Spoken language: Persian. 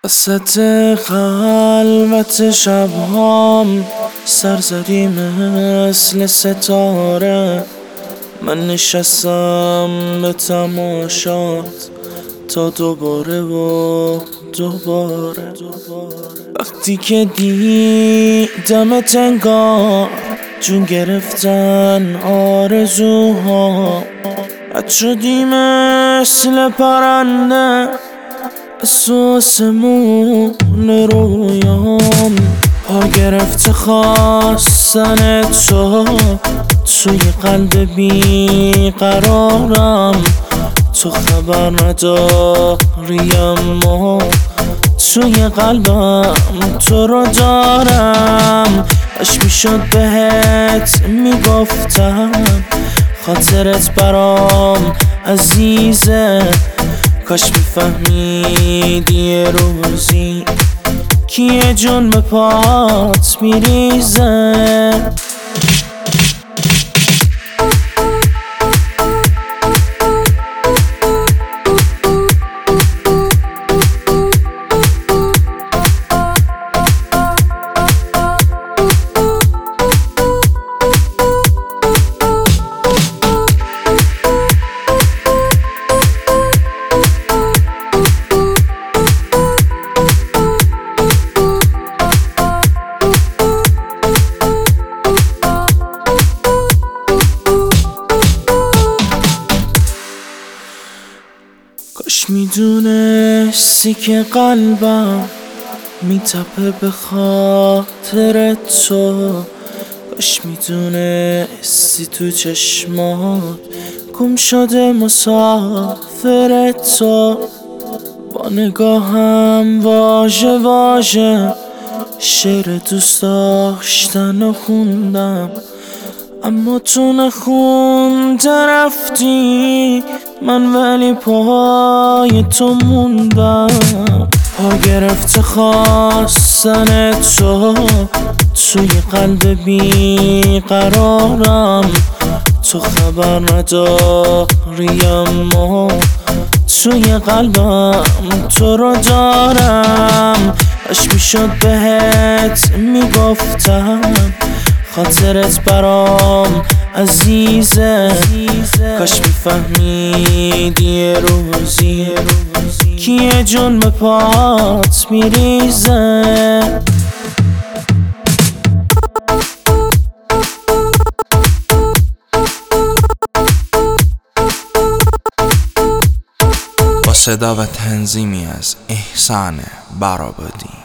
وسط خلوت شبهام سر زدی مثل ستاره. من نشستم به تماشات تا دوباره و دوباره. وقتی که دیدمت انگار جون گرفتن آرزوها، رد شدی مثل پرنده از آسمون رویام. پا گرفته خواستن تو توی قلب بیقرارم. تو خبر نداری اما توی قلبم تو رو دارم. اش میشد بهت میگفتم خاطرت برام عزیزه. کاش میفهمیدی یه روزی که یه جون به پات میریزه. کاش میدونستی که قلبم میتپه به خاطر تو. کاش میدونستی تو چشمات گم شده مسافر تو. با نگاهم واژه واژه شعر دوست داشتن خوندم، اما تو نخونده رفتی. من ولی پای تو موندم. پا گرفته خواستن تو توی قلب بیقرارم. تو خبر نداری اما توی قلبم تو رو دارم. اش میشد بهت میگفتم خاطرت برام عزیزه. کاش میفهمیدی یه روزی که یه جون به پات میریزه. با صدا و تنظیمی از احسان برابادی.